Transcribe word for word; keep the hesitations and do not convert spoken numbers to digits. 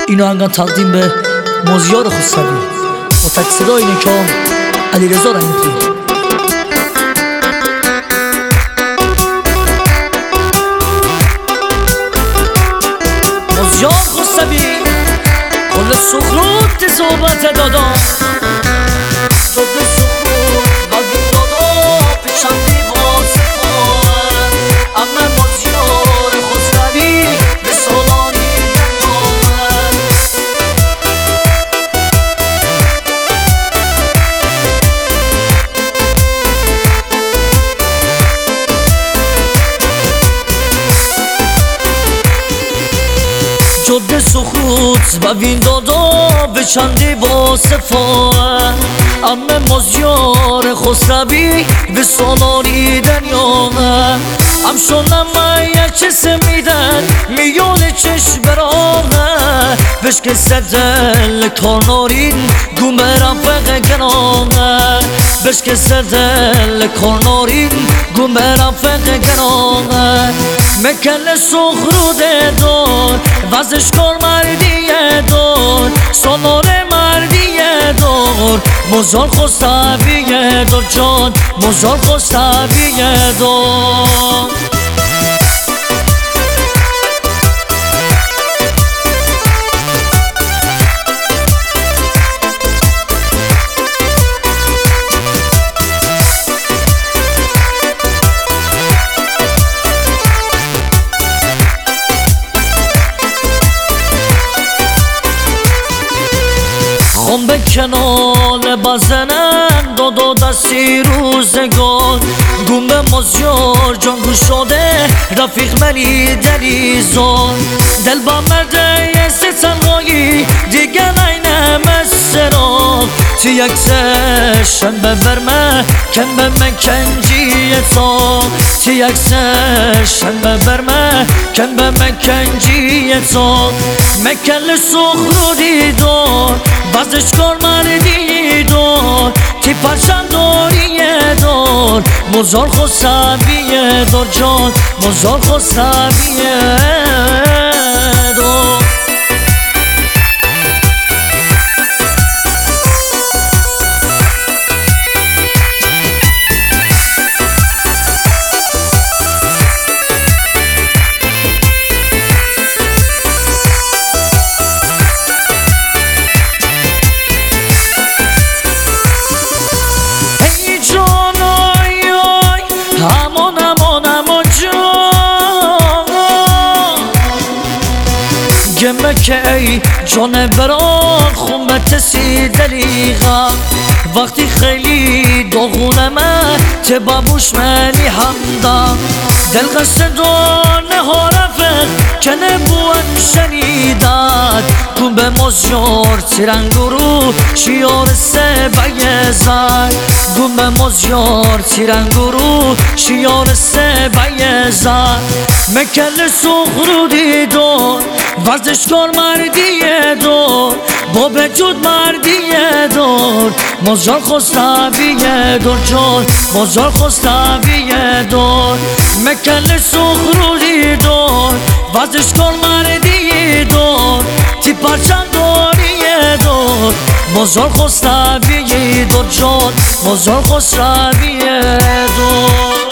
اینو انگار تقدیم به مازیار خسروی با تک صدای نکام علیرضا رحیمی. مازیار خسروی کل سخروت صحبت دادا جد سخوت و وین دادا به چندی با صفا امه مازیار خسروی به سالاری دنیا ام شونم یک چه سمیدن میون چشم برامه بش که سدل کارنارین گومرم فقه گنامه بش که سدل کارنارین گومرم فقه گنامه مکل سخروده دار وزش کار مردیه دار سالار مردیه دار مازیار خسرویه دار جان مازیار خسرویه دار خم به کنال بزنن دادا دستی روزگار گم به مازیار جان گوش شده رفیق منی دلیزار دل با مرده یه سی تنهایی دیگه نینم سراب تی یک سشن ببرمه کن به من کنجیه تا تی یک سشن ببرمه کن به من کنجیه تا مکل سخرو دیدار وزش کار مردی دار تی پرچم داریه دار مازیار خسرویه دار جان مازیار خسرویه دار گمه که ای جان بران خونت سی دلیغا وقتی خیلی داغونمه ته بابوش منی همدا دل قصد دانه ها رفت کنه بوان شنیداد کن به مازیار تیرنگورو شیار سه بیزار کن به مازیار تیرنگورو شیار سه بیزار مکل سخرو دیدار ورزشکار مردیه دار با وجود مردیه دار مازیار خسرویه دار جان مازیار خسرویه دار مکل سخروری دار ورزشکار مردیه دار تی پرچم داریه دار مازیار خسرویه دار جان مازیار خسرویه دار